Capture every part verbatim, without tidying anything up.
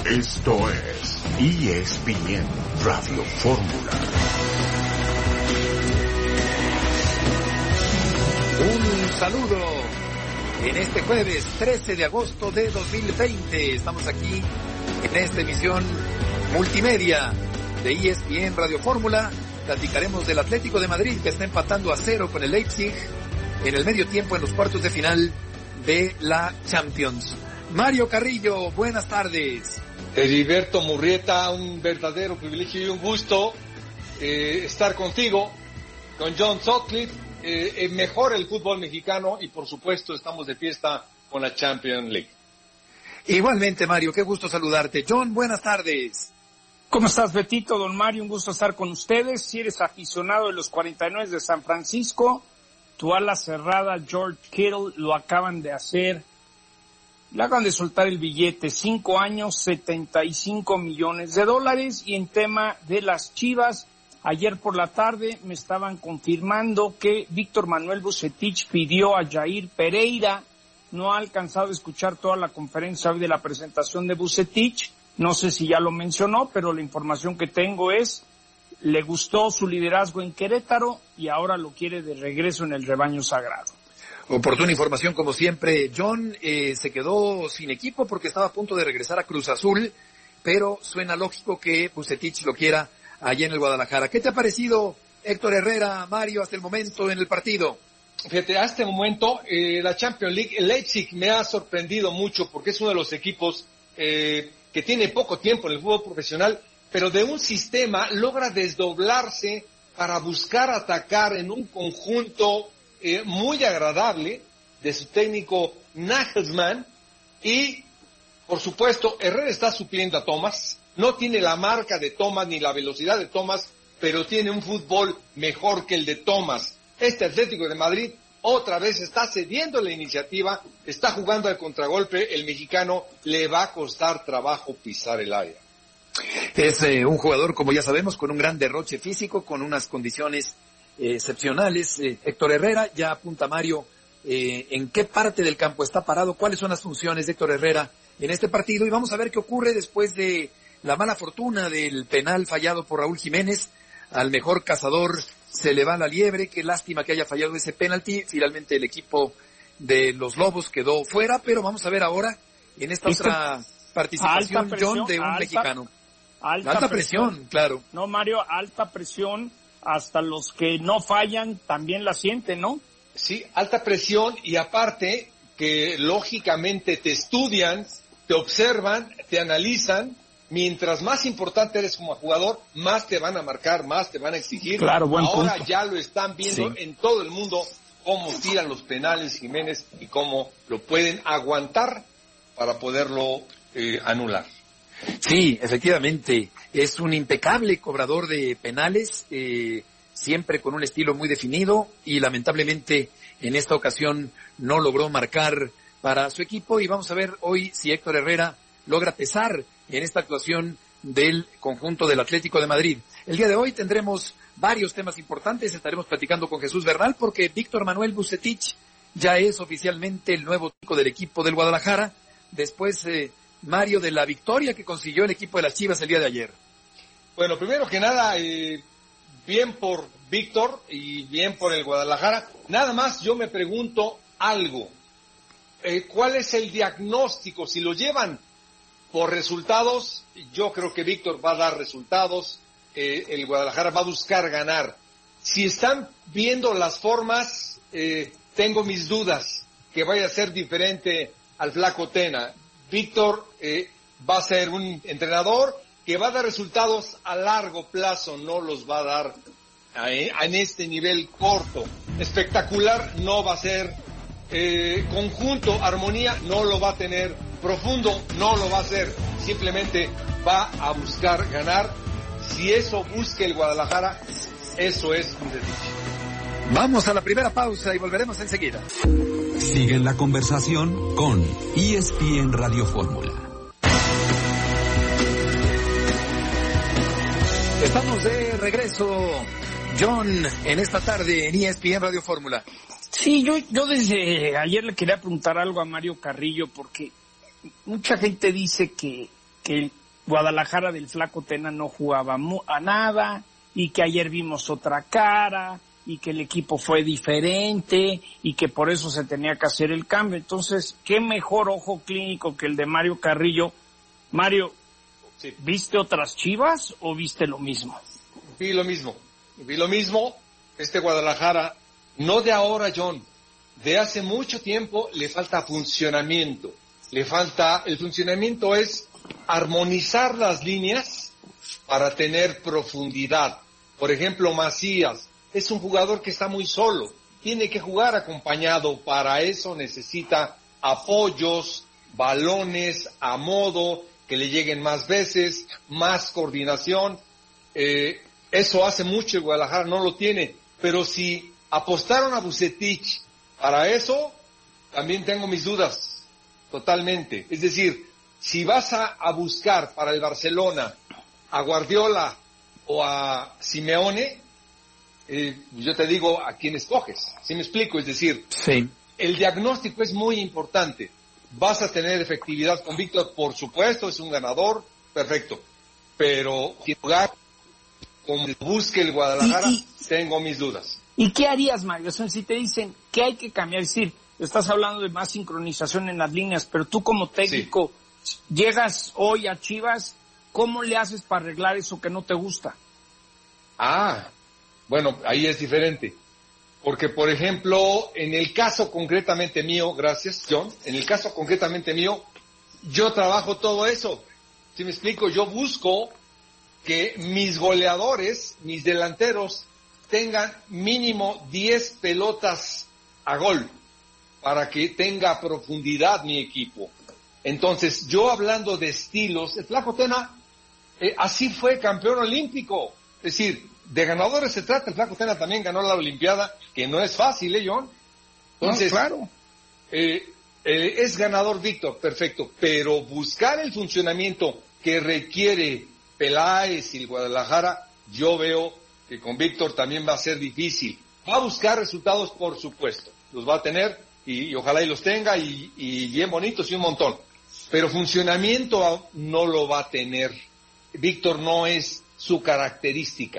Esto es E S P N Radio Fórmula. Un saludo en este jueves trece de agosto de dos mil veinte. Estamos aquí en esta emisión multimedia de E S P N Radio Fórmula. Platicaremos del Atlético de Madrid, que está empatando a cero con el Leipzig en el medio tiempo en los cuartos de final de la Champions. Mario Carrillo, buenas tardes. Heriberto Murrieta, un verdadero privilegio y un gusto eh, estar contigo, con John Sutcliffe. Eh, eh, mejora el fútbol mexicano y por supuesto estamos de fiesta con la Champions League. Igualmente, Mario, qué gusto saludarte. John, buenas tardes. ¿Cómo estás, Betito? Don Mario, un gusto estar con ustedes. Si eres aficionado de los cuarenta y nueve de San Francisco, tu ala cerrada George Kittle lo acaban de hacer. Le acaban de soltar el billete, cinco años, setenta y cinco millones de dólares. Y en tema de las Chivas, ayer por la tarde me estaban confirmando que Víctor Manuel Vucetich pidió a Jair Pereira. No ha alcanzado a escuchar toda la conferencia hoy de la presentación de Vucetich. No sé si ya lo mencionó, pero la información que tengo es, le gustó su liderazgo en Querétaro y ahora lo quiere de regreso en el rebaño sagrado. Oportuna información como siempre. John eh, se quedó sin equipo porque estaba a punto de regresar a Cruz Azul, pero suena lógico que Vucetich lo quiera allá en el Guadalajara. ¿Qué te ha parecido, Héctor Herrera, Mario, hasta el momento en el partido? Fíjate, hasta el momento eh, la Champions League, el Leipzig me ha sorprendido mucho porque es uno de los equipos eh, que tiene poco tiempo en el fútbol profesional, pero de un sistema logra desdoblarse para buscar atacar en un conjunto eh, muy agradable de su técnico Nagelsmann. Y por supuesto Herrera está supliendo a Thomas. No tiene la marca de Thomas ni la velocidad de Thomas, pero tiene un fútbol mejor que el de Thomas. Este Atlético de Madrid otra vez está cediendo la iniciativa, está jugando al contragolpe. El mexicano le va a costar trabajo pisar el área. Es eh, un jugador, como ya sabemos, con un gran derroche físico, con unas condiciones eh, excepcionales. Eh, Héctor Herrera, ya apunta Mario, eh, ¿en qué parte del campo está parado? ¿Cuáles son las funciones de Héctor Herrera en este partido? Y vamos a ver qué ocurre después de la mala fortuna del penal fallado por Raúl Jiménez. Al mejor cazador se le va la liebre. Qué lástima que haya fallado ese penalti. Finalmente el equipo de los Lobos quedó fuera, pero vamos a ver ahora en esta ¿Listo? otra participación, presión, John, de un alta, mexicano. Alta, alta presión, presión, claro. No, Mario, alta presión. Hasta los que no fallan también la sienten, ¿no? Sí, alta presión, y aparte que lógicamente te estudian, te observan, te analizan. Mientras más importante eres como jugador, más te van a marcar, más te van a exigir. Claro, buen Ahora punto. Ya lo están viendo sí. en todo el mundo, cómo tiran los penales Jiménez y cómo lo pueden aguantar para poderlo eh, anular. Sí, efectivamente, es un impecable cobrador de penales, eh, siempre con un estilo muy definido, y lamentablemente en esta ocasión no logró marcar para su equipo. Y vamos a ver hoy si Héctor Herrera logra pesar en esta actuación del conjunto del Atlético de Madrid. El día de hoy tendremos varios temas importantes. Estaremos platicando con Jesús Bernal porque Víctor Manuel Vucetich ya es oficialmente el nuevo técnico del equipo del Guadalajara, después eh, Mario, de la victoria que consiguió el equipo de las Chivas el día de ayer. Bueno, primero que nada, eh, bien por Víctor y bien por el Guadalajara. Nada más yo me pregunto algo. Eh, ¿Cuál es el diagnóstico? Si lo llevan por resultados, yo creo que Víctor va a dar resultados, eh, el Guadalajara va a buscar ganar. Si están viendo las formas, eh, tengo mis dudas que vaya a ser diferente al Flaco Tena. Víctor eh, va a ser un entrenador que va a dar resultados a largo plazo, no los va a dar a, a, en este nivel corto. Espectacular no va a ser, eh, conjunto, armonía no lo va a tener, profundo no lo va a hacer, simplemente va a buscar ganar. Si eso busca el Guadalajara, eso es un desdiche. Vamos a la primera pausa y volveremos enseguida. Sigue la conversación con E S P N Radio Fórmula. Estamos de regreso, John, en esta tarde en E S P N Radio Fórmula. Sí, yo, yo desde ayer le quería preguntar algo a Mario Carrillo, porque mucha gente dice que que Guadalajara del Flaco Tena no jugaba a nada y que ayer vimos otra cara y que el equipo fue diferente y que por eso se tenía que hacer el cambio. Entonces, ¿qué mejor ojo clínico que el de Mario Carrillo? Mario, sí. ¿Viste otras Chivas o viste lo mismo? Vi lo mismo, vi lo mismo. Este Guadalajara, no de ahora, John, de hace mucho tiempo le falta funcionamiento. Le falta, el funcionamiento es armonizar las líneas para tener profundidad. Por ejemplo, Macías es un jugador que está muy solo, tiene que jugar acompañado, para eso necesita apoyos, balones a modo, que le lleguen más veces, más coordinación, eh, eso hace mucho el Guadalajara, no lo tiene, pero si apostaron a Vucetich para eso, también tengo mis dudas, totalmente. Es decir, si vas a, a buscar para el Barcelona a Guardiola o a Simeone, eh, yo te digo a quién escoges, ¿sí me explico? Es decir, sí. El diagnóstico es muy importante. Vas a tener efectividad con Víctor, por supuesto, es un ganador, perfecto, pero jugar como busque el Guadalajara, y, y, tengo mis dudas. ¿Y qué harías, Mario? O sea, si te dicen que hay que cambiar, es decir, estás hablando de más sincronización en las líneas, pero tú como técnico, sí. Llegas hoy a Chivas, ¿cómo le haces para arreglar eso que no te gusta? Ah, bueno, ahí es diferente. Porque, por ejemplo, en el caso concretamente mío, gracias, John, en el caso concretamente mío, yo trabajo todo eso. ¿Sí me explico? Yo busco que mis goleadores, mis delanteros, tengan mínimo diez pelotas a gol para que tenga profundidad mi equipo. Entonces, yo hablando de estilos, el Flaco Tena eh, así fue campeón olímpico. Es decir, de ganadores se trata, el Flaco Tena también ganó la Olimpiada, que no es fácil, ¿eh, John? Entonces, no, claro. Eh, eh, es ganador Víctor, perfecto, pero buscar el funcionamiento que requiere Peláez y el Guadalajara, yo veo que con Víctor también va a ser difícil. Va a buscar resultados, por supuesto, los va a tener y, y ojalá y los tenga y, y bien bonitos y un montón, pero funcionamiento no lo va a tener. Víctor no es su característica.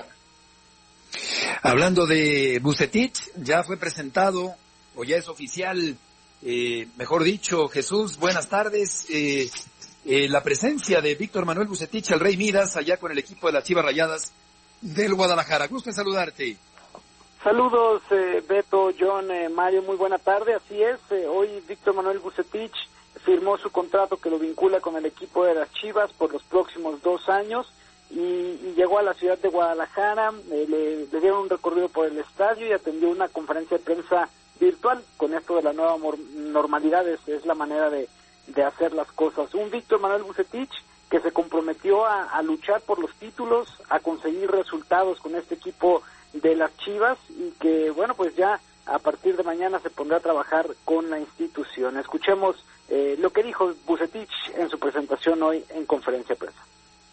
Hablando de Vucetich, ya fue presentado, o ya es oficial, eh, mejor dicho, Jesús, buenas tardes, eh, eh, la presencia de Víctor Manuel Vucetich, el Rey Midas, allá con el equipo de las Chivas Rayadas del Guadalajara. Gusto en saludarte. Saludos, eh, Beto, John, eh, Mario, muy buena tarde, así es, eh, hoy Víctor Manuel Vucetich firmó su contrato que lo vincula con el equipo de las Chivas por los próximos dos años, Y, y llegó a la ciudad de Guadalajara, eh, le, le dieron un recorrido por el estadio y atendió una conferencia de prensa virtual. Con esto de la nueva mor- normalidad es, es la manera de, de hacer las cosas. Un Víctor Manuel Vucetich que se comprometió a, a luchar por los títulos, a conseguir resultados con este equipo de las Chivas y que, bueno, pues ya a partir de mañana se pondrá a trabajar con la institución. Escuchemos eh, lo que dijo Vucetich en su presentación hoy en conferencia de prensa.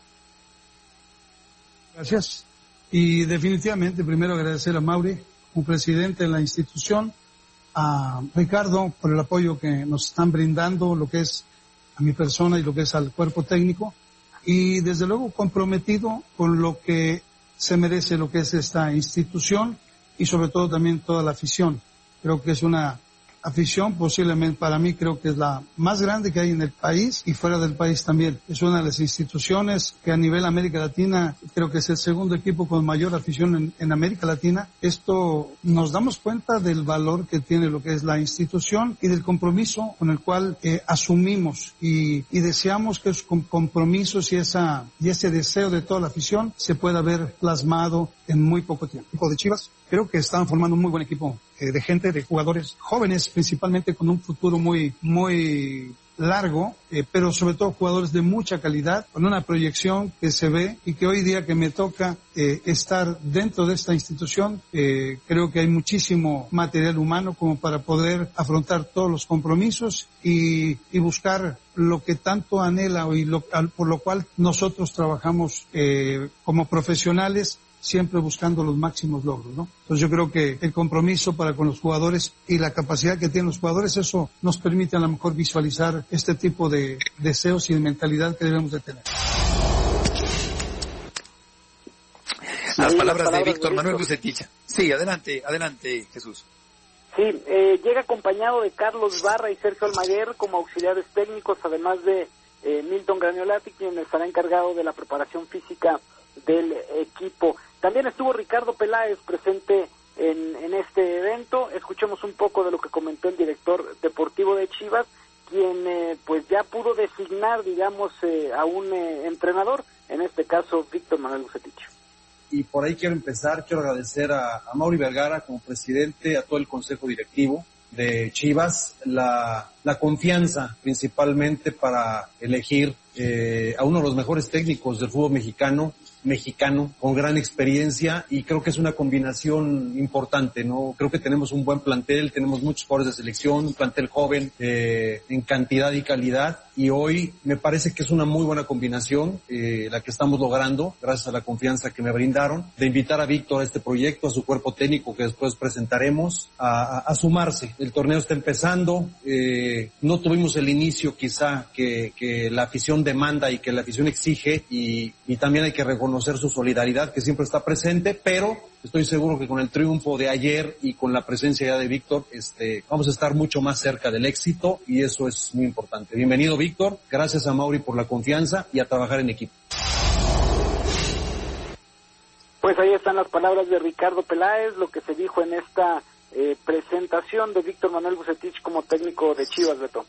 Gracias. Y definitivamente primero agradecer a Mauri, un presidente de la institución, a Ricardo por el apoyo que nos están brindando, lo que es a mi persona y lo que es al cuerpo técnico, y desde luego comprometido con lo que se merece lo que es esta institución y sobre todo también toda la afición. Creo que es una afición, posiblemente para mí creo que es la más grande que hay en el país y fuera del país también. Es una de las instituciones que a nivel América Latina creo que es el segundo equipo con mayor afición en, en América Latina. Esto nos damos cuenta del valor que tiene lo que es la institución y del compromiso con el cual eh, asumimos y, y deseamos que esos compromisos y esa y ese deseo de toda la afición se pueda ver plasmado en muy poco tiempo. El equipo de Chivas creo que están formando un muy buen equipo eh, de gente, de jugadores jóvenes, principalmente con un futuro muy, muy largo, eh, pero sobre todo jugadores de mucha calidad, con una proyección que se ve y que hoy día que me toca eh, estar dentro de esta institución, eh, creo que hay muchísimo material humano como para poder afrontar todos los compromisos y, y buscar lo que tanto anhela y lo, por lo cual nosotros trabajamos eh, como profesionales, siempre buscando los máximos logros, ¿no? Entonces yo creo que el compromiso para con los jugadores y la capacidad que tienen los jugadores, eso nos permite a lo mejor visualizar este tipo de deseos y de mentalidad que debemos de tener. Las palabras, las palabras de Víctor Manuel Vucetich. Sí, adelante, adelante, Jesús. Sí, eh, llega acompañado de Carlos Barra y Sergio Almaguer como auxiliares técnicos, además de eh, Milton Graniolati, quien estará encargado de la preparación física del equipo. También estuvo Ricardo Peláez presente en, en este evento. Escuchemos un poco de lo que comentó el director deportivo de Chivas, quien eh, pues ya pudo designar, digamos, eh, a un eh, entrenador, en este caso Víctor Manuel Vucetich. Y por ahí quiero empezar, quiero agradecer a, a Mauri Vergara como presidente, a todo el consejo directivo de Chivas, la, la confianza principalmente para elegir eh, a uno de los mejores técnicos del fútbol mexicano, mexicano, con gran experiencia, y creo que es una combinación importante, ¿no? Creo que tenemos un buen plantel, tenemos muchos jugadores de selección, un plantel joven, eh, en cantidad y calidad, y hoy me parece que es una muy buena combinación, eh, la que estamos logrando, gracias a la confianza que me brindaron, de invitar a Víctor a este proyecto, a su cuerpo técnico que después presentaremos, a, a, a sumarse. El torneo está empezando, eh, no tuvimos el inicio quizá que, que la afición demanda y que la afición exige, y, y también hay que reconocer su solidaridad que siempre está presente, pero estoy seguro que con el triunfo de ayer y con la presencia ya de Víctor, este, vamos a estar mucho más cerca del éxito, y eso es muy importante. Bienvenido, Víctor, gracias a Mauri por la confianza y a trabajar en equipo. Pues ahí están las palabras de Ricardo Peláez, lo que se dijo en esta eh, presentación de Víctor Manuel Vucetich como técnico de Chivas, Beto.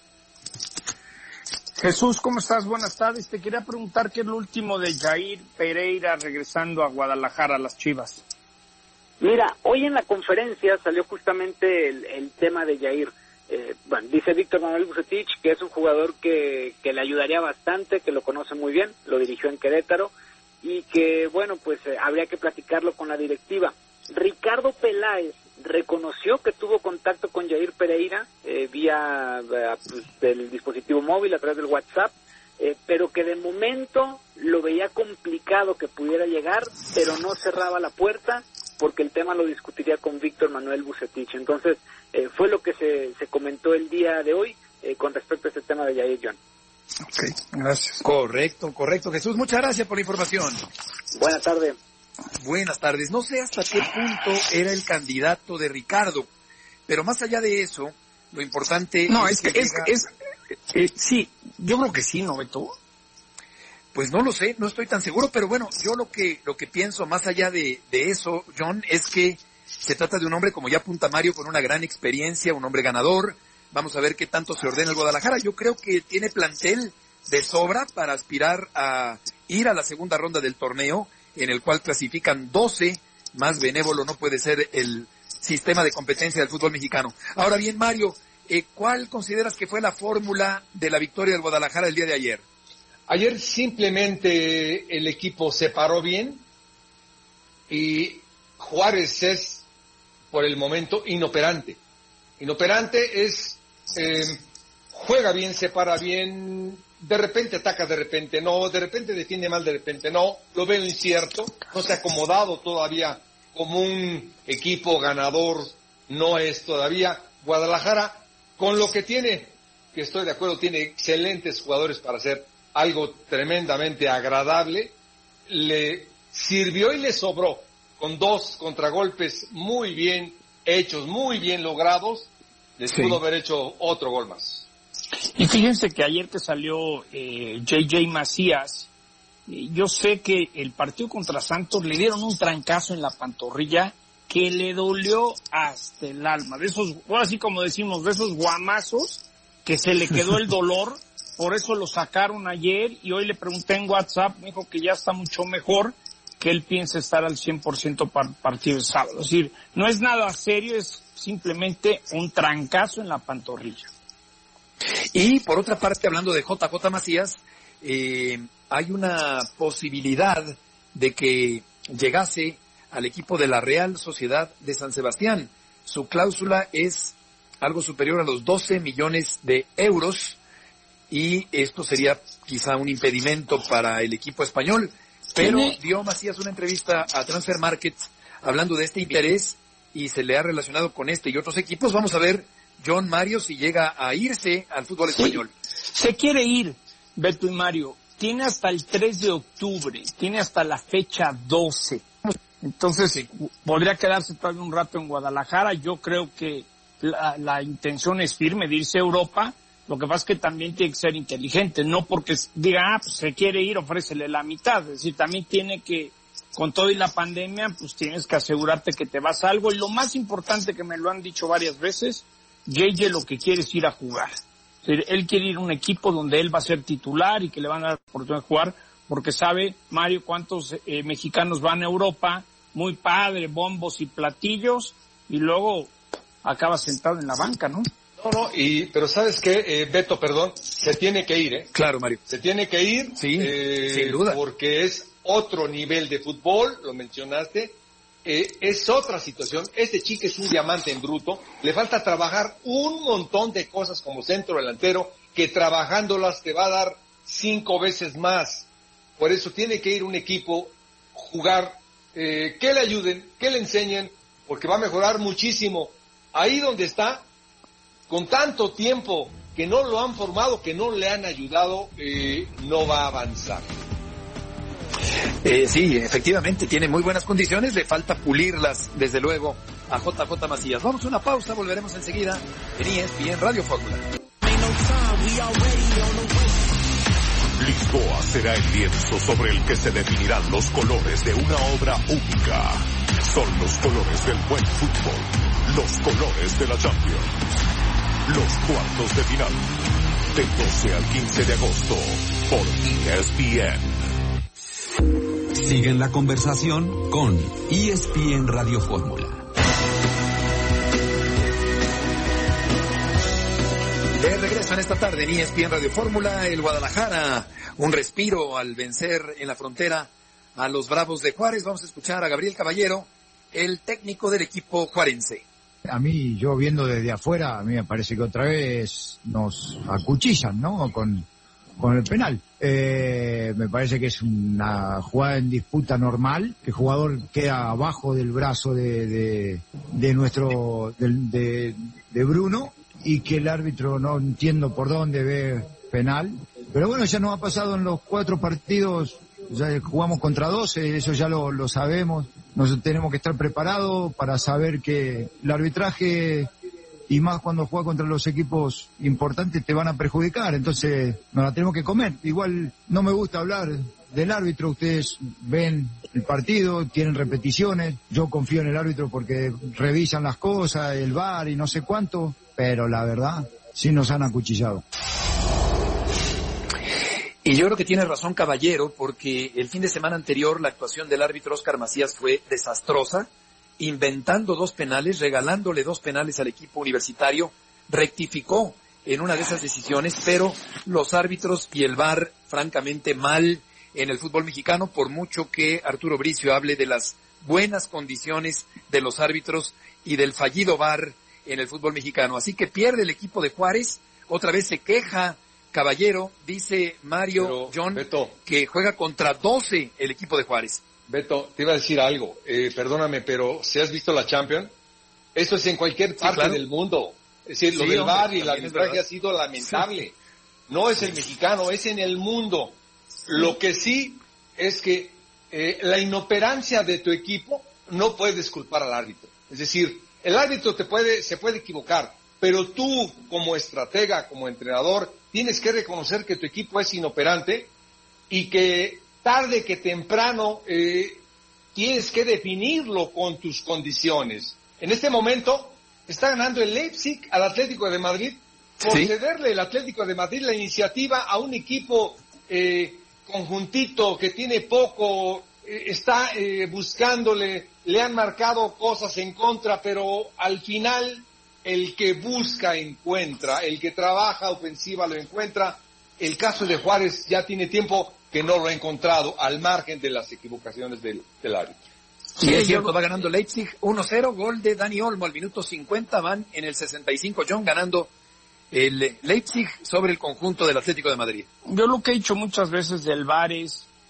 Jesús, ¿cómo estás? Buenas tardes. Te quería preguntar qué es lo último de Jair Pereira regresando a Guadalajara, a las Chivas. Mira, hoy en la conferencia salió justamente el, el tema de Jair. Eh, bueno, dice Víctor Manuel Vucetich que es un jugador que, que le ayudaría bastante, que lo conoce muy bien, lo dirigió en Querétaro, y que, bueno, pues eh, habría que platicarlo con la directiva. Ricardo Peláez reconoció que tuvo contacto con Jair Pereira eh, vía eh, pues, del dispositivo móvil, a través del WhatsApp, eh, pero que de momento lo veía complicado que pudiera llegar, pero no cerraba la puerta porque el tema lo discutiría con Víctor Manuel Vucetich. Entonces, eh, fue lo que se, se comentó el día de hoy eh, con respecto a este tema de Jair, John. Ok, gracias. Correcto, correcto, Jesús. Muchas gracias por la información. Buenas tardes. Buenas tardes. No sé hasta qué punto era el candidato de Ricardo, pero más allá de eso, lo importante no, es, es que, es, llega... es, eh, sí, yo creo que sí, ¿no, Beto? Pues no lo sé, no estoy tan seguro, pero bueno, yo lo que lo que pienso más allá de, de eso, John, es que se trata de un hombre, como ya apunta Mario, con una gran experiencia, un hombre ganador. Vamos a ver qué tanto se ordena el Guadalajara. Yo creo que tiene plantel de sobra para aspirar a ir a la segunda ronda del torneo, en el cual clasifican doce, más benévolo no puede ser el sistema de competencia del fútbol mexicano. Ahora bien, Mario, eh, ¿cuál consideras que fue la fórmula de la victoria del Guadalajara el día de ayer? Ayer simplemente el equipo se paró bien y Juárez es, por el momento, inoperante. Inoperante es, eh, juega bien, se para bien, de repente ataca, de repente no, de repente defiende mal, de repente no, lo veo incierto, no se ha acomodado todavía como un equipo ganador, no es todavía. Guadalajara, con lo que tiene, que estoy de acuerdo, tiene excelentes jugadores para hacer algo tremendamente agradable, le sirvió y le sobró, con dos contragolpes muy bien hechos, muy bien logrados, les sí. pudo haber hecho otro gol más. Y fíjense que ayer que salió eh, J J Macías, eh, yo sé que el partido contra Santos le dieron un trancazo en la pantorrilla que le dolió hasta el alma, de esos, ahora sí como decimos, de esos guamazos que se le quedó el dolor. Por eso lo sacaron ayer y hoy le pregunté en WhatsApp, me dijo que ya está mucho mejor, que él piensa estar al cien por ciento para el partido de sábado. Es decir, no es nada serio, es simplemente un trancazo en la pantorrilla. Y por otra parte, hablando de J J Macías, eh, hay una posibilidad de que llegase al equipo de la Real Sociedad de San Sebastián. Su cláusula es algo superior a los doce millones de euros. Y esto sería quizá un impedimento para el equipo español, pero ¿Tiene? dio Macías una entrevista a Transfer Market hablando de este interés y se le ha relacionado con este y otros equipos. Vamos a ver, John, Mario, si llega a irse al fútbol Sí. español. Se quiere ir, Beto y Mario. Tiene hasta el tres de octubre, tiene hasta la fecha doce. Entonces, Sí. podría quedarse todavía un rato en Guadalajara. Yo creo que la, la intención es firme de irse a Europa. Lo que pasa es que también tiene que ser inteligente, no porque diga, ah, pues se quiere ir, ofrécele la mitad. Es decir, también tiene que, con todo y la pandemia, pues tienes que asegurarte que te vas a algo. Y lo más importante, que me lo han dicho varias veces, Gueye lo que quiere es ir a jugar. Es decir, él quiere ir a un equipo donde él va a ser titular y que le van a dar la oportunidad de jugar, porque sabe, Mario, cuántos eh, mexicanos van a Europa, muy padre, bombos y platillos, y luego acaba sentado en la banca, ¿no? No, no, y, pero ¿sabes qué, eh, Beto, perdón? Se tiene que ir, ¿eh? Claro, Mario. Se tiene que ir. Sí, eh, sin duda. Porque es otro nivel de fútbol, lo mencionaste. Eh, es otra situación. Este chico es un diamante en bruto. Le falta trabajar un montón de cosas como centro delantero, que trabajándolas te va a dar cinco veces más. Por eso tiene que ir un equipo, jugar, eh, que le ayuden, que le enseñen, porque va a mejorar muchísimo. Ahí donde está, con tanto tiempo que no lo han formado, que no le han ayudado, eh, no va a avanzar. Eh, sí, efectivamente, tiene muy buenas condiciones, le falta pulirlas, desde luego, a J J Macías. Vamos a una pausa, volveremos enseguida en E S P N Radio Fórmula. Lisboa será el lienzo sobre el que se definirán los colores de una obra única. Son los colores del buen fútbol, los colores de la Champions, los cuartos de final, del doce al quince de agosto, por E S P N. Siguen la conversación con E S P N Radio Fórmula. De regreso en esta tarde en E S P N Radio Fórmula, el Guadalajara, un respiro al vencer en la frontera a los Bravos de Juárez. Vamos a escuchar a Gabriel Caballero, el técnico del equipo juarense. A mí, yo viendo desde afuera, a mí me parece que otra vez nos acuchillan, ¿no? Con, con el penal. Eh, me parece que es una jugada en disputa normal, que el jugador queda abajo del brazo de, de, de nuestro, de, de, de Bruno, y que el árbitro no entiendo por dónde ve penal. Pero bueno, ya nos ha pasado en los cuatro partidos, ya jugamos contra doce, eso ya lo, lo sabemos. Nosotros tenemos que estar preparados para saber que el arbitraje, y más cuando juega contra los equipos importantes, te van a perjudicar. Entonces nos la tenemos que comer. Igual no me gusta hablar del árbitro, ustedes ven el partido, tienen repeticiones, yo confío en el árbitro porque revisan las cosas, el V A R y no sé cuánto, pero la verdad sí nos han acuchillado. Y yo creo que tiene razón Caballero, porque el fin de semana anterior la actuación del árbitro Óscar Macías fue desastrosa, inventando dos penales, regalándole dos penales al equipo universitario, rectificó en una de esas decisiones, pero los árbitros y el V A R, francamente, mal en el fútbol mexicano, por mucho que Arturo Bricio hable de las buenas condiciones de los árbitros y del fallido V A R en el fútbol mexicano. Así que pierde el equipo de Juárez, otra vez se queja Caballero, dice Mario, Pero, John, Beto, que juega contra doce el equipo de Juárez. Beto, te iba a decir algo, eh, perdóname, pero si has visto la Champions, esto es en cualquier parte claro. del mundo. Es decir, lo Sí, del hombre, V A R y el también es arbitraje verdad. ha sido lamentable. No es el mexicano, es en el mundo. Lo que sí es que eh, la inoperancia de tu equipo no puedes culpar al árbitro. Es decir, el árbitro te puede, se puede equivocar, pero tú como estratega, como entrenador, tienes que reconocer que tu equipo es inoperante y que tarde que temprano eh, tienes que definirlo con tus condiciones. En este momento está ganando el Leipzig al Atlético de Madrid por ¿Sí? cederle el Atlético de Madrid la iniciativa a un equipo eh, conjuntito que tiene poco, eh, está eh, buscándole, le han marcado cosas en contra, pero al final el que busca encuentra, el que trabaja ofensiva lo encuentra. El caso de Juárez ya tiene tiempo que no lo ha encontrado, al margen de las equivocaciones del, del árbitro. Sí, es cierto, va ganando Leipzig uno cero, gol de Dani Olmo al minuto cincuenta, van en el sesenta y cinco, John, ganando el Leipzig sobre el conjunto del Atlético de Madrid. Yo lo que he dicho muchas veces del V A R es,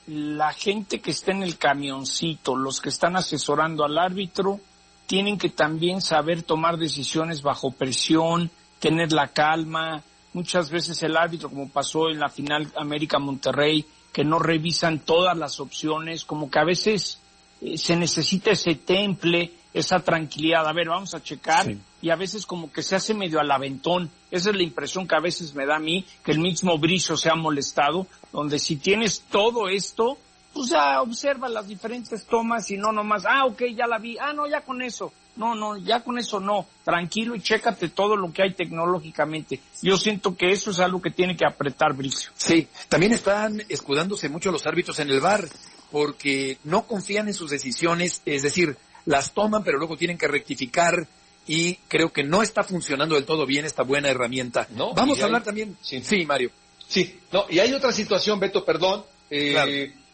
la gente que está en el camioncito, los que están asesorando al árbitro, tienen que también saber tomar decisiones bajo presión, tener la calma. Muchas veces el árbitro, como pasó en la final América-Monterrey, que no revisan todas las opciones, como que a veces eh, se necesita ese temple, esa tranquilidad. A ver, vamos a checar, sí. Y a veces como que se hace medio al aventón. Esa es la impresión que a veces me da a mí, que el mismo Bricio se ha molestado, donde si tienes todo esto, pues ya observa las diferentes tomas y no nomás, ah, ok, ya la vi, ah, no, ya con eso. No, no, ya con eso no. Tranquilo y chécate todo lo que hay tecnológicamente. Yo siento que eso es algo que tiene que apretar Bricio. Sí, también están escudándose mucho los árbitros en el V A R, porque no confían en sus decisiones, es decir, las toman pero luego tienen que rectificar, y creo que no está funcionando del todo bien esta buena herramienta. No, vamos a hablar hay... también. Sí. sí, Mario. Sí, no, y hay otra situación, Beto, perdón, eh, claro.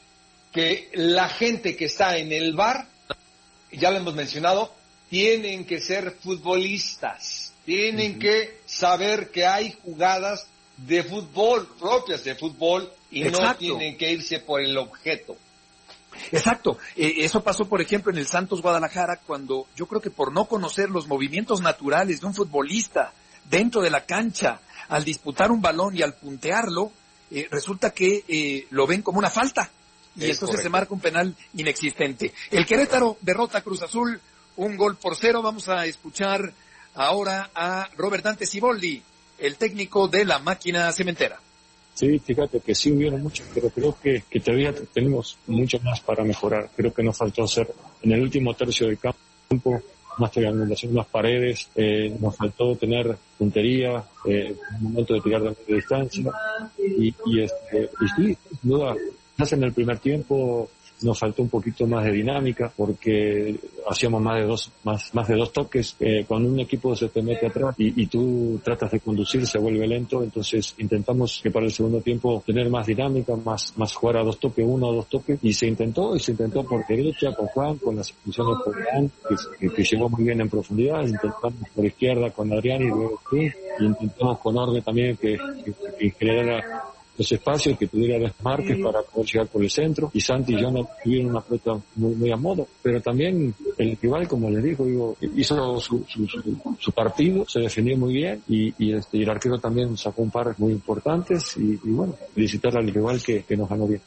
que la gente que está en el V A R, ya lo hemos mencionado, tienen que ser futbolistas, tienen uh-huh. que saber que hay jugadas de fútbol, propias de fútbol, y Exacto. no tienen que irse por el objeto. Exacto, eh, eso pasó por ejemplo en el Santos Guadalajara, cuando yo creo que por no conocer los movimientos naturales de un futbolista dentro de la cancha, al disputar un balón y al puntearlo, eh, resulta que eh, lo ven como una falta, y es entonces correcto. Se marca un penal inexistente. El Querétaro derrota a Cruz Azul, un gol por cero. Vamos a escuchar ahora a Robert Dante Siboldi, el técnico de la Máquina Cementera. Sí, fíjate que sí hubieron muchos, pero creo que, que todavía tenemos mucho más para mejorar. Creo que nos faltó hacer en el último tercio del campo más triangulación, más paredes, eh, nos faltó tener puntería, eh, un momento de tirar de media distancia, y, y, este, y sí, sin duda, quizás en el primer tiempo nos faltó un poquito más de dinámica, porque hacíamos más de dos, más, más de dos toques. Eh, cuando un equipo se te mete atrás y, y tú tratas de conducir, se vuelve lento. Entonces intentamos que para el segundo tiempo tener más dinámica, más, más jugar a dos toques, uno o dos toques, y se intentó, y se intentó por derecha, por Juan, con las expulsiones por Juan, que, que, que llegó muy bien en profundidad. Intentamos por izquierda con Adrián y luego tú, y intentamos con Orbe también que, que, que generara los espacios, que tuviera desmarques para poder llegar por el centro, y Santi y yo no tuvieron una pelota muy, muy a modo, pero también el rival, como les digo, digo hizo su, su, su, su partido, se defendió muy bien, y, y, este, y el arquero también sacó un par muy importantes, y, y bueno, felicitar al rival que, que nos ganó bien.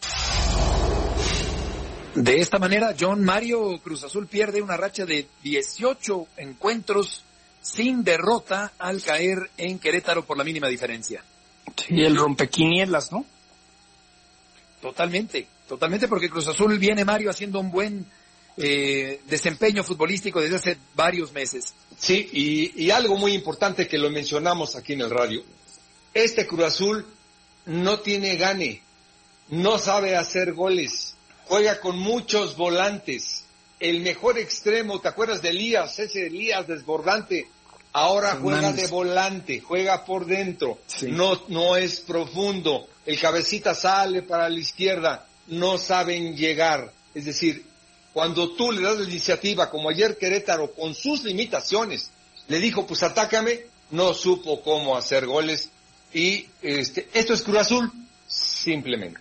De esta manera, John Mario, Cruz Azul pierde una racha de dieciocho encuentros sin derrota al caer en Querétaro por la mínima diferencia. Sí, el rompequinielas, ¿no? Totalmente, totalmente, porque Cruz Azul viene, Mario, haciendo un buen eh, desempeño futbolístico desde hace varios meses. Sí, y, y algo muy importante que lo mencionamos aquí en el radio, este Cruz Azul no tiene gane, no sabe hacer goles, juega con muchos volantes, el mejor extremo, ¿te acuerdas de Elías? Ese Elías desbordante. Ahora juega de volante, juega por dentro, sí. no no es profundo, el cabecita sale para la izquierda, no saben llegar. Es decir, cuando tú le das la iniciativa, como ayer Querétaro, con sus limitaciones, le dijo, pues atácame, no supo cómo hacer goles, y este esto es Cruz Azul, simplemente.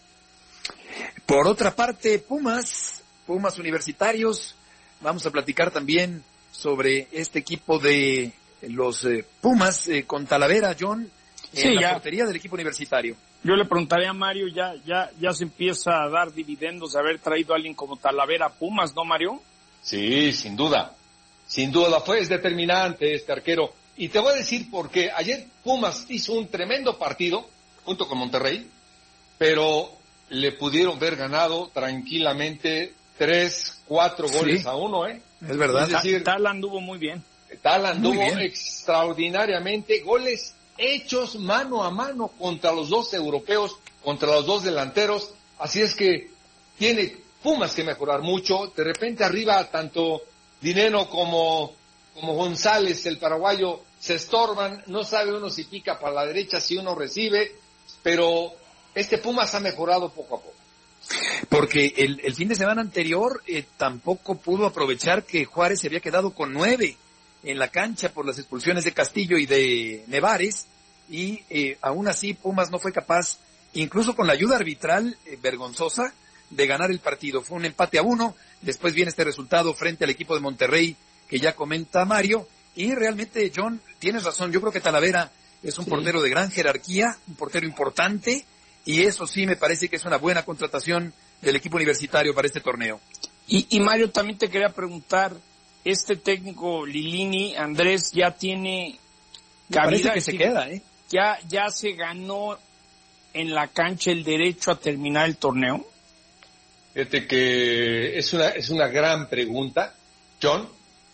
Por otra parte, Pumas, Pumas Universitarios, vamos a platicar también sobre este equipo de los eh, Pumas eh, con Talavera, John, en sí, la ya. portería del equipo universitario. Yo le preguntaría a Mario, ya ya ya se empieza a dar dividendos de haber traído a alguien como Talavera a Pumas, ¿no, Mario? Sí, sin duda, sin duda fue, es determinante este arquero, y te voy a decir por qué. Ayer Pumas hizo un tremendo partido, junto con Monterrey, pero le pudieron haber ganado tranquilamente tres, cuatro goles sí. a uno, ¿eh? Es verdad. Es decir, Tal anduvo muy bien. Tal anduvo bien. extraordinariamente. Goles hechos mano a mano contra los dos europeos, contra los dos delanteros. Así es que tiene Pumas que mejorar mucho. De repente arriba tanto Dineno como, como González, el paraguayo, se estorban. No sabe uno si pica para la derecha, si uno recibe. Pero este Pumas ha mejorado poco a poco. Porque el, el fin de semana anterior eh, tampoco pudo aprovechar que Juárez se había quedado con nueve en la cancha por las expulsiones de Castillo y de Nevares, y eh, aún así Pumas no fue capaz incluso con la ayuda arbitral eh, vergonzosa de ganar el partido. Fue un empate a uno, después viene este resultado frente al equipo de Monterrey que ya comenta Mario, y realmente, John, tienes razón, yo creo que Talavera es un sí. portero de gran jerarquía, un portero importante, y eso sí me parece que es una buena contratación del equipo universitario para este torneo. Y, y Mario, también te quería preguntar, este técnico Lilini, Andrés, ya tiene cabida, parece que se queda, ¿eh? Ya, ya se ganó en la cancha el derecho a terminar el torneo. Fíjate que es una, es una gran pregunta, John,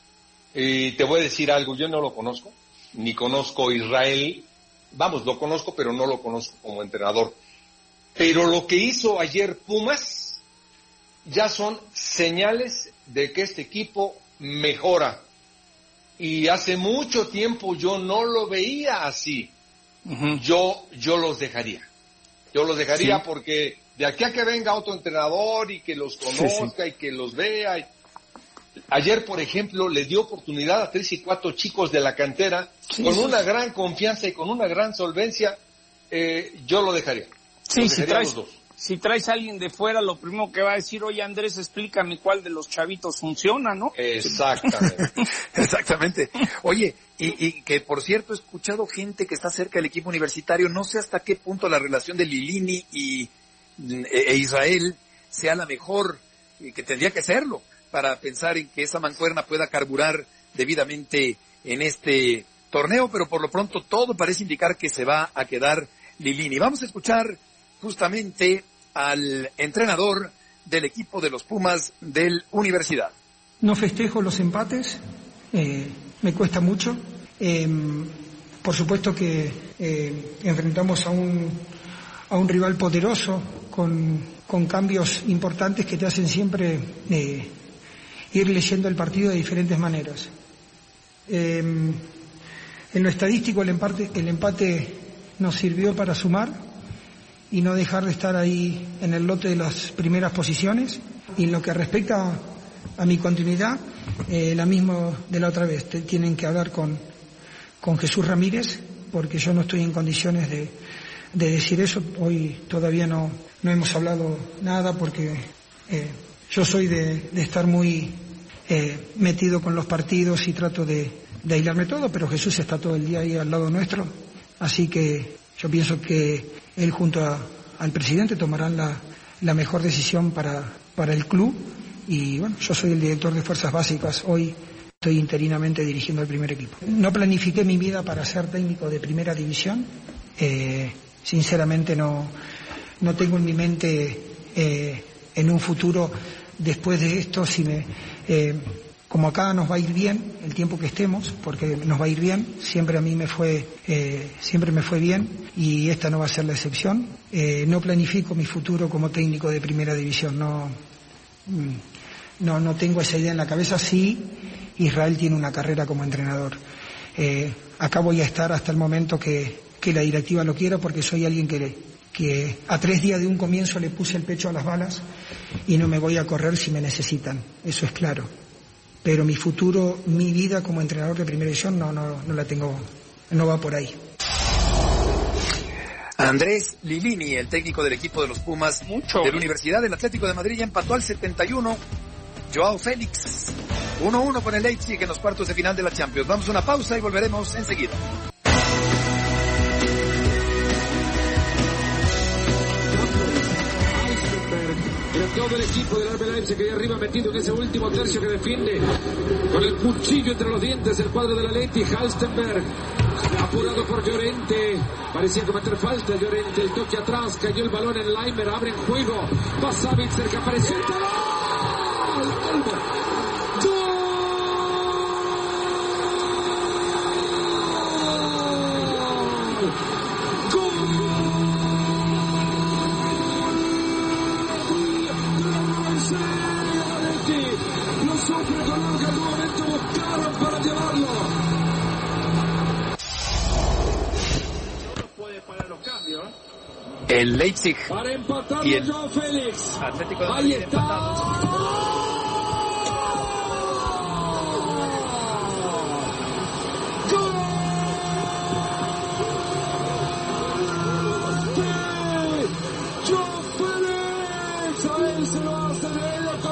y te voy a decir algo, yo no lo conozco, ni conozco Israel, vamos, lo conozco, pero no lo conozco como entrenador. Pero lo que hizo ayer Pumas ya son señales de que este equipo mejora. Y hace mucho tiempo yo no lo veía así. Uh-huh. Yo, yo los dejaría. Yo los dejaría sí. porque de aquí a que venga otro entrenador y que los conozca sí, sí. y que los vea. Y... Ayer, por ejemplo, le dio oportunidad a tres y cuatro chicos de la cantera sí, con sí. una gran confianza y con una gran solvencia. Eh, yo lo dejaría. Sí, lo si dejaría traes, los dos. si traes a alguien de fuera, lo primero que va a decir, oye Andrés, explícame cuál de los chavitos funciona, ¿no? Exactamente. Exactamente. Oye, y, y que por cierto he escuchado gente que está cerca del equipo universitario, no sé hasta qué punto la relación de Lilini y e, e Israel sea la mejor, y que tendría que serlo, para pensar en que esa mancuerna pueda carburar debidamente en este torneo, pero por lo pronto todo parece indicar que se va a quedar Lilini. Vamos a escuchar justamente al entrenador del equipo de los Pumas del Universidad. No festejo los empates, eh, me cuesta mucho. Eh, por supuesto que eh, enfrentamos a un, a un rival poderoso con, con cambios importantes que te hacen siempre eh, ir leyendo el partido de diferentes maneras. Eh, en lo estadístico el empate, el empate nos sirvió para sumar y no dejar de estar ahí en el lote de las primeras posiciones. Y en lo que respecta a mi continuidad, eh, la misma de la otra vez, te, tienen que hablar con, con Jesús Ramírez, porque yo no estoy en condiciones de, de decir eso. Hoy todavía no, no hemos hablado nada porque eh, yo soy de, de estar muy eh, metido con los partidos y trato de, de aislarme todo, pero Jesús está todo el día ahí al lado nuestro. Así que yo pienso que él junto a, al presidente tomarán la, la mejor decisión para, para el club. Y bueno, yo soy el director de Fuerzas Básicas, hoy estoy interinamente dirigiendo el primer equipo. No planifiqué mi vida para ser técnico de primera división, eh, sinceramente no, no tengo en mi mente eh, en un futuro después de esto, si me... Eh, Como acá nos va a ir bien el tiempo que estemos, porque nos va a ir bien, siempre a mí me fue, eh, siempre me fue bien y esta no va a ser la excepción. Eh, no planifico mi futuro como técnico de primera división, no, no, no tengo esa idea en la cabeza. Sí, Israel tiene una carrera como entrenador. Eh, acá voy a estar hasta el momento que, que la directiva lo quiera, porque soy alguien que, que a tres días de un comienzo le puse el pecho a las balas y no me voy a correr si me necesitan, eso es claro. Pero mi futuro, mi vida como entrenador de primera división no, no, no la tengo, no va por ahí. Andrés Lilini, el técnico del equipo de los Pumas Mucho. de la Universidad del Atlético de Madrid, ya empató al setenta y uno. Joao Félix, uno uno con el Leipzig en los cuartos de final de la Champions. Vamos a una pausa y volveremos enseguida. Todo el equipo del R B Leipzig que ahí arriba metido en ese último tercio que defiende con el cuchillo entre los dientes el cuadro de la Leti. Halstenberg apurado por Llorente, parecía cometer falta Llorente, el toque atrás, cayó el balón en Leimer, abre en juego, va Savitzer que apareció el gol, gol. El Leipzig y el Félix. Atlético de Madrid empatados.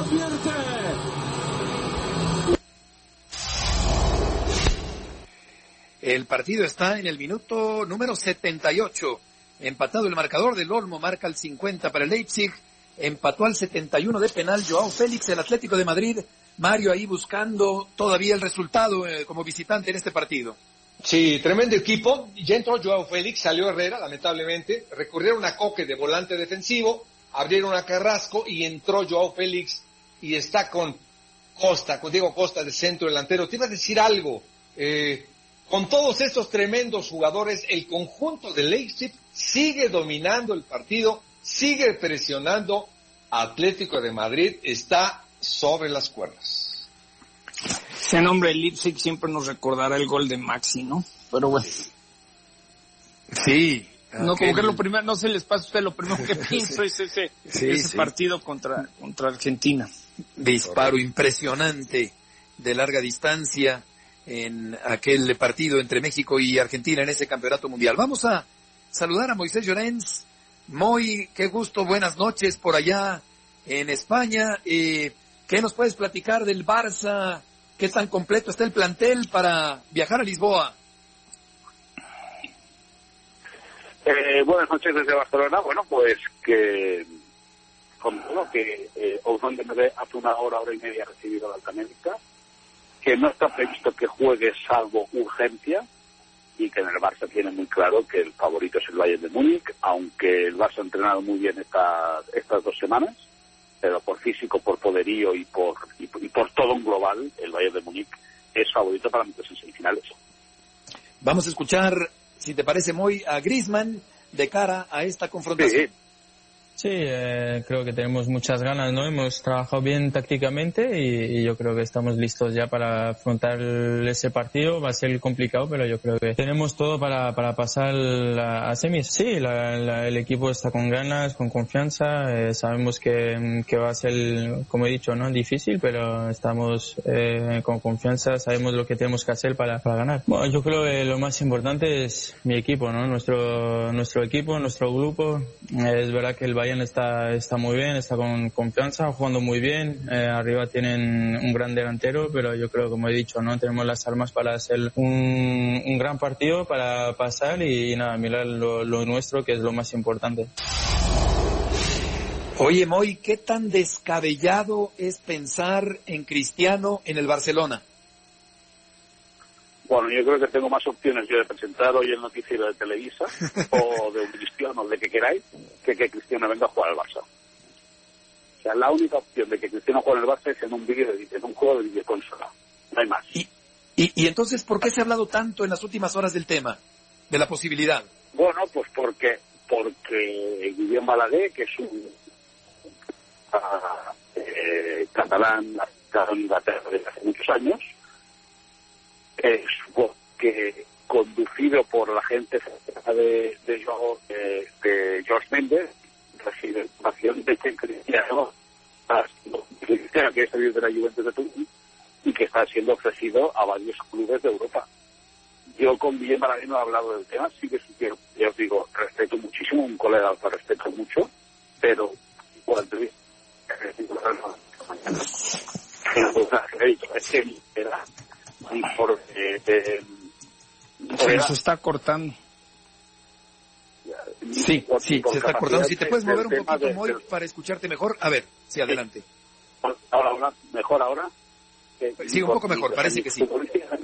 convierte. El partido está en el minuto número setenta y ocho. Empatado el marcador del Olmo, marca el cincuenta para el Leipzig. Empató al setenta y uno de penal Joao Félix, el Atlético de Madrid. Mario ahí buscando todavía el resultado eh, como visitante en este partido. Sí, tremendo equipo. Ya entró Joao Félix, salió Herrera, lamentablemente. Recurrieron a Coque de volante defensivo, abrieron a Carrasco y entró Joao Félix y está con Costa, con Diego Costa de centro delantero. Te iba a decir algo. Eh, con todos estos tremendos jugadores, el conjunto de Leipzig sigue dominando el partido, sigue presionando. Atlético de Madrid está sobre las cuerdas. Ese nombre de Leipzig siempre nos recordará el gol de Maxi, ¿no? Pero bueno. Sí. No, okay. como que lo primero, no se les pasa a usted, lo primero que pienso es ese, sí, ese sí. partido contra, contra Argentina. Disparo impresionante de larga distancia en aquel partido entre México y Argentina en ese campeonato mundial. Vamos a saludar a Moisés Llorens. Moy, qué gusto, buenas noches por allá en España. Eh, ¿Qué nos puedes platicar del Barça? ¿Qué tan completo está el plantel para viajar a Lisboa? Eh, buenas noches desde Barcelona. Bueno, pues que como todo, que eh, Ousmane Dembélé hace una hora, hora y media ha recibido la alta médica, que no está previsto que juegue salvo urgencia, y que en el Barça tiene muy claro que el favorito es el Bayern de Múnich, aunque el Barça ha entrenado muy bien esta, estas dos semanas, pero por físico, por poderío y por, y, y por todo en global, el Bayern de Múnich es favorito para meterse en semifinales. Vamos a escuchar, si te parece, Moy, a Griezmann de cara a esta confrontación. Sí. Sí, eh, creo que tenemos muchas ganas, ¿no? Hemos trabajado bien tácticamente y, y yo creo que estamos listos ya para afrontar ese partido. Va a ser complicado, pero yo creo que tenemos todo para, para pasar la, a semis. Sí, la, la, el equipo está con ganas, con confianza. Eh, sabemos que, que va a ser, como he dicho, ¿no? Difícil, pero estamos eh, con confianza. Sabemos lo que tenemos que hacer para, para ganar. Bueno, yo creo que lo más importante es mi equipo, ¿no? Nuestro, nuestro equipo, nuestro grupo. Eh, es verdad que el Bayern está está muy bien, está con confianza, jugando muy bien, eh, arriba tienen un gran delantero, pero yo creo, como he dicho, no tenemos las armas para hacer un, un gran partido, para pasar y, y nada, mirar lo, lo nuestro, que es lo más importante. Oye, Moy, ¿qué tan descabellado es pensar en Cristiano en el Barcelona? Bueno, yo creo que tengo más opciones yo de presentar hoy el noticiero de Televisa o de un Cristiano, de que queráis, que que Cristiano venga a jugar al Barça. O sea, la única opción de que Cristiano juegue en el Barça es en un vídeo, en un juego de videoconsola. No hay más. Y, y, y entonces, ¿por qué se ha hablado tanto en las últimas horas del tema, de la posibilidad? Bueno, pues porque porque Guillem Balaguer, que es un uh, eh, catalán, nacido en Inglaterra desde hace muchos años, es que conducido por la gente de de, de, de George Mendes, recibe información de que Cristiano, Cristiano que es salir de la Juventus de Turín y que está siendo ofrecido a varios clubes de Europa. Yo con Guillem Balaguer no he hablado del tema, sí que sugiero, ya os digo, respeto muchísimo, un colega que respeto mucho, pero cuando es que era y por eh, eh, se, se está cortando. Sí, por, sí, por se está cortando. Si te puedes de, mover un poquito, de, Moy, de, para escucharte mejor. A ver, sí, adelante. Ahora, ahora, mejor ahora. Eh, sí, un poco mejor, parece que sí.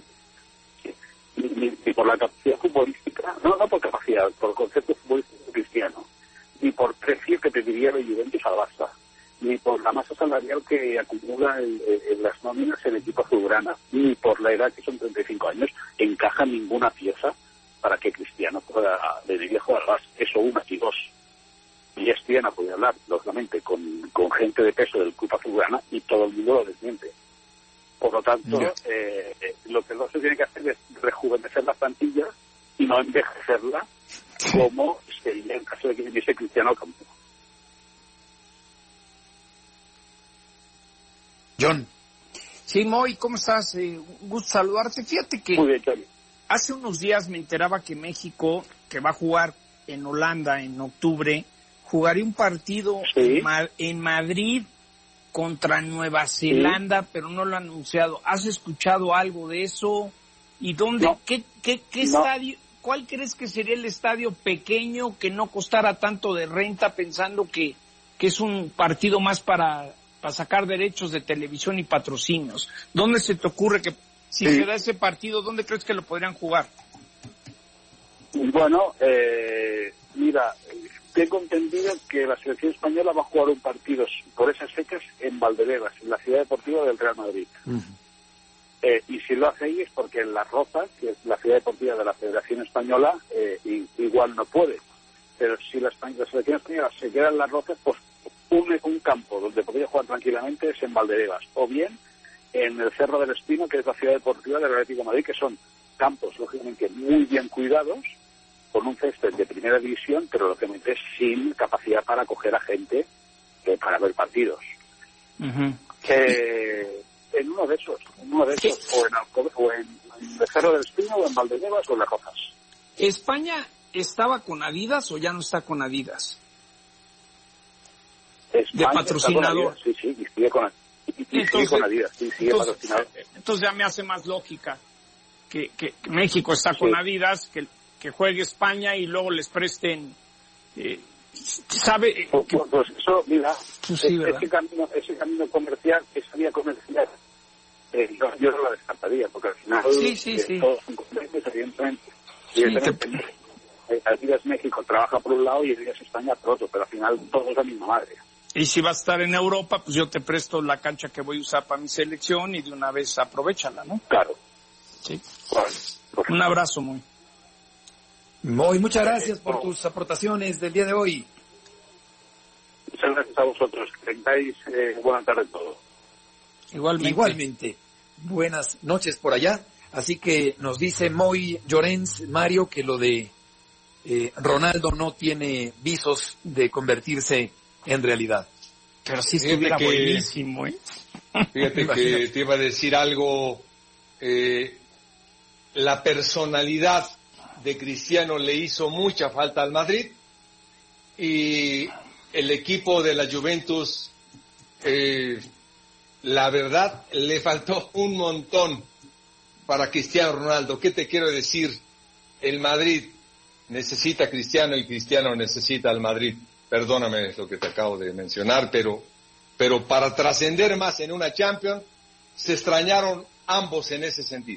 Ni, ni por la capacidad futbolística, no, no por capacidad, por el concepto futbolístico cristiano, ni por precio que pediría la Juventus al Barça, ni por la masa salarial que acumula en, en las nóminas en el equipo azulgrana, ni por la edad, que son treinta y cinco años, encaja ninguna pieza para que Cristiano pueda venir a jugar al Barça. Eso una, y dos. Y es bien, puede hablar, lógicamente, con, con gente de peso del club azulgrana y todo el mundo lo desmiente. Por lo tanto, yeah. eh, lo que no se tiene que hacer es rejuvenecer la plantilla y no envejecerla como sería en caso de que viniese Cristiano al campo. John. Sí, Moy, ¿cómo estás? Eh, un gusto saludarte. Fíjate que Muy bien, Charlie. Hace unos días me enteraba que México, que va a jugar en Holanda en octubre, jugaría un partido ¿Sí? en, Ma- en Madrid contra Nueva Zelanda, sí. pero no lo han anunciado. ¿Has escuchado algo de eso? ¿Y dónde? No. ¿Qué, qué, qué no. estadio? ¿Cuál crees que sería el estadio pequeño que no costara tanto de renta, pensando que, que es un partido más para, para sacar derechos de televisión y patrocinios? ¿Dónde se te ocurre que si sí. se da ese partido, dónde crees que lo podrían jugar? Bueno, eh, mira, tengo entendido que la selección española va a jugar un partido por esas fechas en Valdebebas, en la ciudad deportiva del Real Madrid. Uh-huh. Eh, y si lo hace ahí es porque en Las Rozas, que es la ciudad deportiva de la Federación Española, eh, y, igual no puede. Pero si la, la selección española se queda en Las Rozas, pues un, un campo donde podría jugar tranquilamente es en Valdebebas. O bien en el Cerro del Espino, que es la ciudad deportiva del Atlético de Madrid, que son campos, lógicamente, muy bien cuidados, con un césped de primera división, pero lógicamente sin capacidad para acoger a gente eh, para ver partidos. Uh-huh. Que en uno de esos, en uno de esos, o en, Alcobe, o en, en el Cerro del Espino, o en Valdebebas, o en Las Rozas. ¿España estaba con Adidas o ya no está con Adidas? España de patrocinador. Sí, sí, y sigue con, y, y entonces, sigue con Adidas, sí, sigue entonces, patrocinador. Entonces ya me hace más lógica que, que México está con sí. Adidas, que que juegue España y luego les presten, eh, ¿sabe? Pues, que, pues eso, mira, pues sí, es, ese, camino, ese camino comercial, esa vía comercial, eh, yo, yo no la descartaría, porque al final sí, sí, eh, sí. todos son complementos, evidentemente. Sí, evidentemente te... Adidas México trabaja por un lado y Adidas España por otro, pero al final todo es la misma madre. Y si vas a estar en Europa, pues yo te presto la cancha que voy a usar para mi selección y de una vez aprovechala, ¿no? Claro. Sí. Bueno, pues, un abrazo, muy. Muy, muchas gracias por tus aportaciones del día de hoy. Muchas gracias a vosotros. Que tengáis eh, buena tarde a todos. Igualmente. Igualmente. Buenas noches por allá. Así que nos dice Moy Llorens, Mario, que lo de eh, Ronaldo no tiene visos de convertirse en realidad. Pero sí estuviera que, buenísimo, ¿eh? Fíjate que te iba a decir algo. Eh, la personalidad de Cristiano le hizo mucha falta al Madrid y el equipo de la Juventus, eh, la verdad, le faltó un montón para Cristiano Ronaldo. ¿Qué te quiero decir? El Madrid necesita a Cristiano y Cristiano necesita al Madrid. Perdóname lo que te acabo de mencionar, pero, pero para trascender más en una Champions, se extrañaron ambos en ese sentido.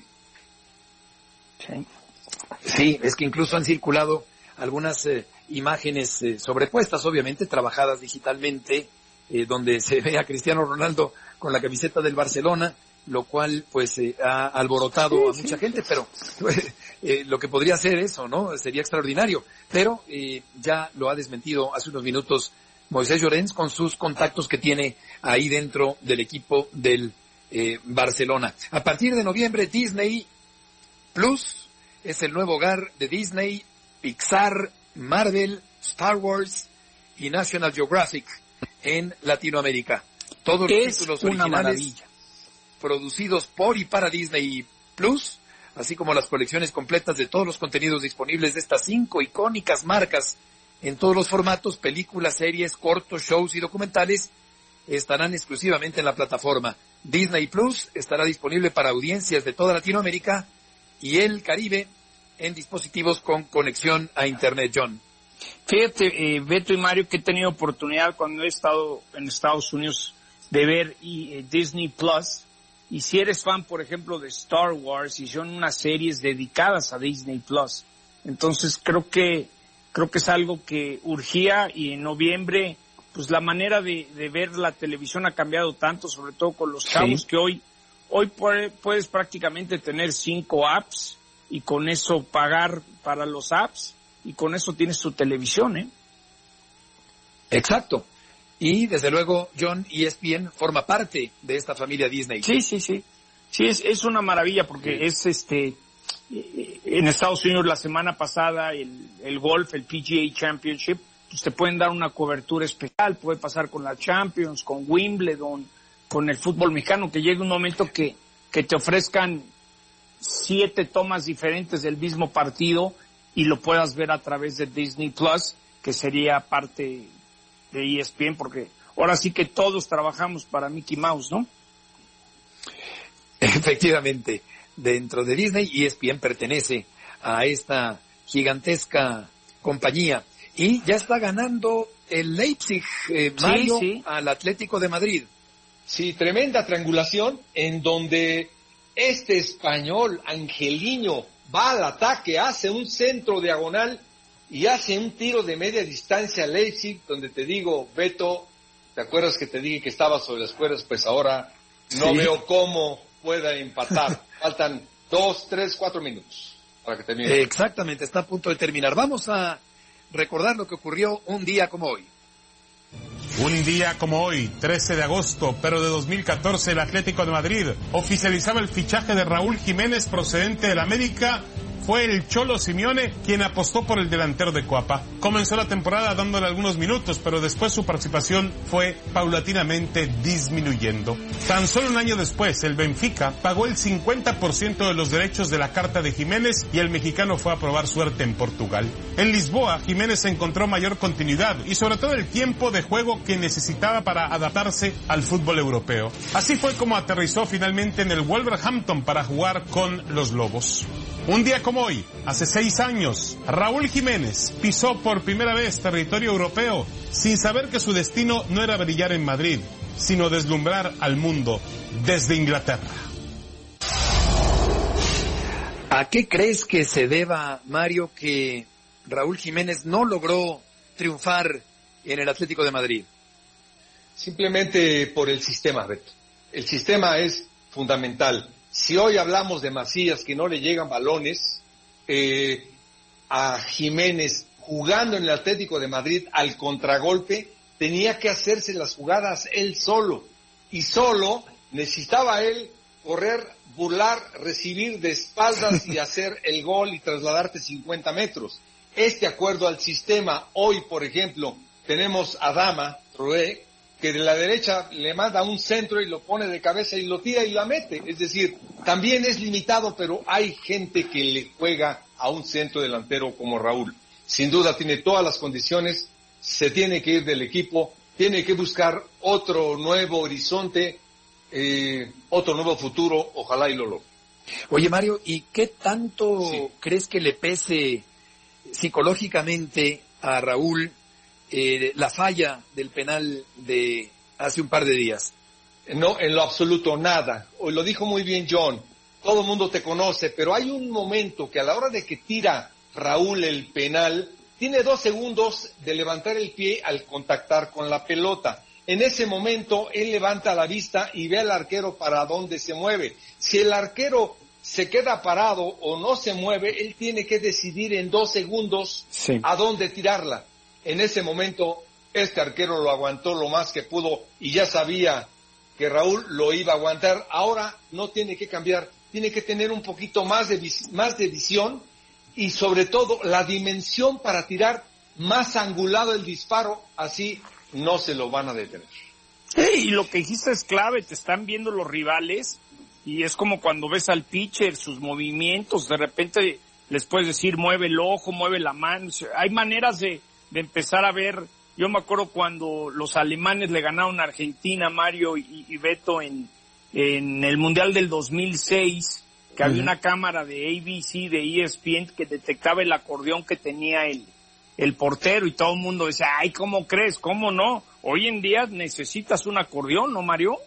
Sí. Sí, es que incluso han circulado algunas eh, imágenes eh, sobrepuestas, obviamente, trabajadas digitalmente, eh, donde se ve a Cristiano Ronaldo con la camiseta del Barcelona, lo cual pues eh, ha alborotado sí, a mucha sí. gente, pero eh, lo que podría ser eso, ¿no? Sería extraordinario. Pero eh, ya lo ha desmentido hace unos minutos Moisés Llorens con sus contactos que tiene ahí dentro del equipo del eh, Barcelona. A partir de noviembre, Disney Plus es el nuevo hogar de Disney, Pixar, Marvel, Star Wars y National Geographic en Latinoamérica. Todos los es títulos una originales maravilla. Producidos por y para Disney Plus, así como las colecciones completas de todos los contenidos disponibles de estas cinco icónicas marcas en todos los formatos, películas, series, cortos, shows y documentales, estarán exclusivamente en la plataforma. Disney Plus estará disponible para audiencias de toda Latinoamérica y el Caribe en dispositivos con conexión a Internet, John. Fíjate, eh, Beto y Mario, que he tenido oportunidad cuando he estado en Estados Unidos de ver y, eh, Disney Plus, y si eres fan, por ejemplo, de Star Wars, y son unas series dedicadas a Disney Plus. Entonces creo que creo que es algo que urgía, y en noviembre, pues la manera de, de ver la televisión ha cambiado tanto, sobre todo con los chavos, sí. que hoy hoy puede, puedes prácticamente tener cinco apps y con eso pagar para los apps y con eso tienes tu televisión, ¿eh? Exacto. Y desde luego, John, E S P N forma parte de esta familia Disney. Sí, sí, sí. Sí, es, es una maravilla porque sí. es este, en Estados Unidos la semana pasada el, el golf, el P G A Championship, pues te pueden dar una cobertura especial, puede pasar con la Champions, con Wimbledon, con el fútbol mexicano, que llegue un momento que, que te ofrezcan siete tomas diferentes del mismo partido y lo puedas ver a través de Disney Plus, que sería parte de E S P N, porque ahora sí que todos trabajamos para Mickey Mouse, ¿no? Efectivamente, dentro de Disney, E S P N pertenece a esta gigantesca compañía y ya está ganando el Leipzig, eh, Mario, sí, sí. al Atlético de Madrid. Sí, tremenda triangulación en donde este español, Angeliño, va al ataque, hace un centro diagonal y hace un tiro de media distancia a Leipzig, donde te digo, Beto, ¿te acuerdas que te dije que estaba sobre las cuerdas? Pues ahora no sí. veo cómo pueda empatar. Faltan dos, tres, cuatro minutos para que termine. Exactamente, está a punto de terminar. Vamos a recordar lo que ocurrió un día como hoy. Un día como hoy, trece de agosto, pero de dos mil catorce, el Atlético de Madrid oficializaba el fichaje de Raúl Jiménez procedente del América. Fue el Cholo Simeone quien apostó por el delantero de Coapa. Comenzó la temporada dándole algunos minutos, pero después su participación fue paulatinamente disminuyendo. Tan solo un año después, el Benfica pagó el cincuenta por ciento de los derechos de la carta de Jiménez y el mexicano fue a probar suerte en Portugal. En Lisboa, Jiménez encontró mayor continuidad y sobre todo el tiempo de juego que necesitaba para adaptarse al fútbol europeo. Así fue como aterrizó finalmente en el Wolverhampton para jugar con los Lobos. Un día como hoy, hace seis años, Raúl Jiménez pisó por primera vez territorio europeo sin saber que su destino no era brillar en Madrid, sino deslumbrar al mundo desde Inglaterra. ¿A qué crees que se deba, Mario, que Raúl Jiménez no logró triunfar en el Atlético de Madrid? Simplemente por el sistema, Beto. El sistema es fundamental. Si hoy hablamos de Macías que no le llegan balones, eh, a Jiménez jugando en el Atlético de Madrid al contragolpe, tenía que hacerse las jugadas él solo. Y solo necesitaba él correr, burlar, recibir de espaldas y hacer el gol y trasladarte cincuenta metros. Este acuerdo al sistema, hoy por ejemplo, tenemos a Adama Traoré, que de la derecha le manda un centro y lo pone de cabeza y lo tira y la mete. Es decir, también es limitado, pero hay gente que le juega a un centro delantero como Raúl. Sin duda tiene todas las condiciones, se tiene que ir del equipo, tiene que buscar otro nuevo horizonte, eh, otro nuevo futuro, ojalá y lo logre. Oye, Mario, ¿y qué tanto sí. crees que le pese psicológicamente a Raúl Eh, la falla del penal de hace un par de días? No, en lo absoluto nada. Hoy lo dijo muy bien John, todo el mundo te conoce, pero hay un momento que a la hora de que tira Raúl el penal, tiene dos segundos de levantar el pie al contactar con la pelota. En ese momento él levanta la vista y ve al arquero para dónde se mueve. Si el arquero se queda parado o no se mueve, él tiene que decidir en dos segundos sí. a dónde tirarla. En ese momento, este arquero lo aguantó lo más que pudo y ya sabía que Raúl lo iba a aguantar. Ahora no tiene que cambiar, tiene que tener un poquito más de, más de visión y sobre todo la dimensión para tirar más angulado el disparo, así no se lo van a detener. Sí, y lo que dijiste es clave, te están viendo los rivales y es como cuando ves al pitcher, sus movimientos, de repente les puedes decir mueve el ojo, mueve la mano, hay maneras de de empezar a ver. Yo me acuerdo cuando los alemanes le ganaron a Argentina, Mario y, y Beto, en, en el Mundial del dos mil seis, que uh-huh. había una cámara de A B C, de E S P N, que detectaba el acordeón que tenía el, el portero y todo el mundo decía, ay, ¿cómo crees? ¿Cómo no? Hoy en día necesitas un acordeón, ¿no, Mario?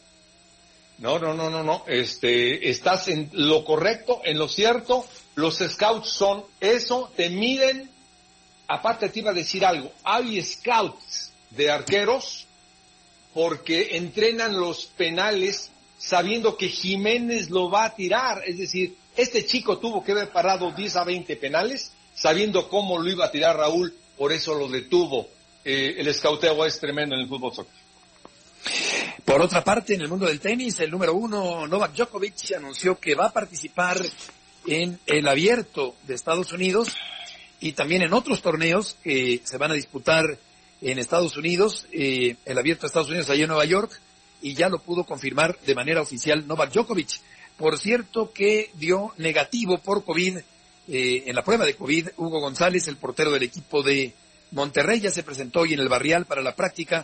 No, no, no, no, no, este, estás en lo correcto, en lo cierto, los scouts son eso, te miden. Aparte te iba a decir algo, hay scouts de arqueros porque entrenan los penales sabiendo que Jiménez lo va a tirar, es decir, este chico tuvo que haber parado diez a veinte penales sabiendo cómo lo iba a tirar Raúl, por eso lo detuvo. Eh, el scouteo es tremendo en el fútbol soccer. Por otra parte, en el mundo del tenis, el número uno, Novak Djokovic, anunció que va a participar en el Abierto de Estados Unidos y también en otros torneos que se van a disputar en Estados Unidos, eh, el Abierto de Estados Unidos allá en Nueva York, y ya lo pudo confirmar de manera oficial Novak Djokovic. Por cierto que dio negativo por COVID, eh, en la prueba de COVID, Hugo González, el portero del equipo de Monterrey, ya se presentó hoy en el Barrial para la práctica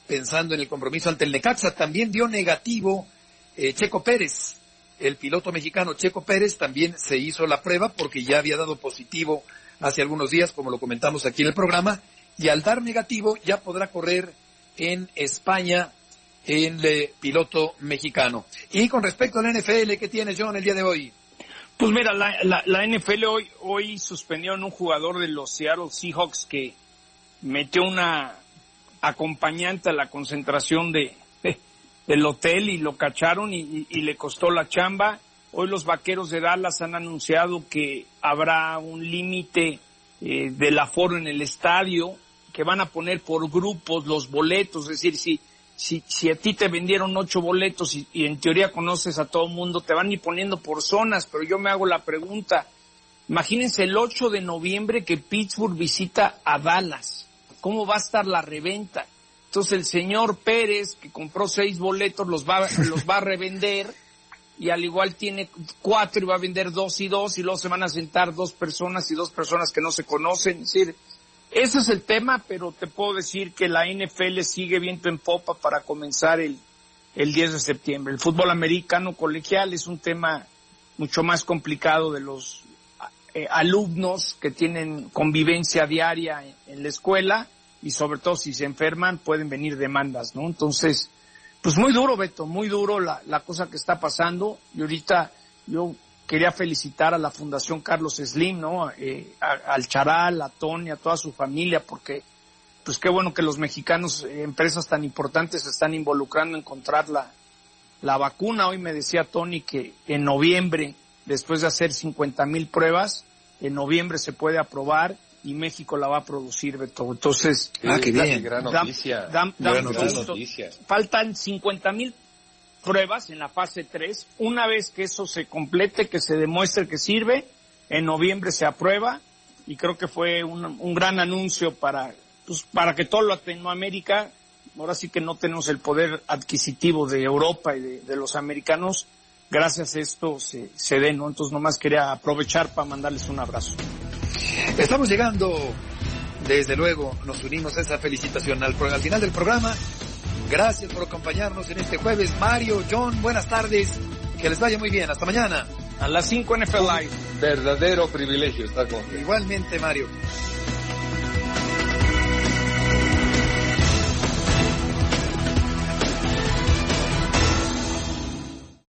pensando en el compromiso ante el Necaxa. También dio negativo eh, Checo Pérez, el piloto mexicano Checo Pérez también se hizo la prueba porque ya había dado positivo hace algunos días, como lo comentamos aquí en el programa, y al dar negativo ya podrá correr en España el eh, piloto mexicano. Y con respecto al N F L, ¿qué tienes, John, el día de hoy? Pues mira, la, la, la N F L hoy, hoy suspendió a un jugador de los Seattle Seahawks que metió una acompañante a la concentración de, de del hotel y lo cacharon y, y, y le costó la chamba. Hoy los Vaqueros de Dallas han anunciado que habrá un límite eh, del aforo en el estadio, que van a poner por grupos los boletos, es decir, si si si a ti te vendieron ocho boletos y, y en teoría conoces a todo el mundo, te van a ir poniendo por zonas, pero yo me hago la pregunta, imagínense el ocho de noviembre que Pittsburgh visita a Dallas, ¿cómo va a estar la reventa? Entonces el señor Pérez, que compró seis boletos, los va, los va a revender, y al igual tiene cuatro y va a vender dos y dos, y luego se van a sentar dos personas y dos personas que no se conocen. Es decir, ese es el tema, pero te puedo decir que la N F L sigue viento en popa para comenzar el, el diez de septiembre. El fútbol americano colegial es un tema mucho más complicado de los eh, alumnos que tienen convivencia diaria en, en la escuela, y sobre todo si se enferman pueden venir demandas, ¿no? Entonces, pues muy duro, Beto, muy duro la, la cosa que está pasando. Y ahorita yo quería felicitar a la Fundación Carlos Slim, ¿no? Eh, a, al Charal, a Tony, a toda su familia, porque pues qué bueno que los mexicanos, eh, empresas tan importantes, se están involucrando en encontrar la, la vacuna. Hoy me decía Tony que en noviembre, después de hacer cincuenta mil pruebas, en noviembre se puede aprobar y México la va a producir, Beto. Entonces, ah, qué bien. Gran noticia. Da, da, gran da, noticia. Faltan cincuenta mil pruebas en la fase tres. Una vez que eso se complete, que se demuestre que sirve, en noviembre se aprueba, y creo que fue un, un gran anuncio para, pues, para que todo Latinoamérica, ahora sí que no tenemos el poder adquisitivo de Europa y de, de los americanos, gracias a esto se, se dé, ¿no? Entonces nomás quería aprovechar para mandarles un abrazo. Estamos llegando, desde luego, nos unimos a esa felicitación al, al final del programa. Gracias por acompañarnos en este jueves. Mario, John, buenas tardes. Que les vaya muy bien. Hasta mañana. A las cinco N F L Live. Verdadero privilegio estar con. Igualmente, Mario.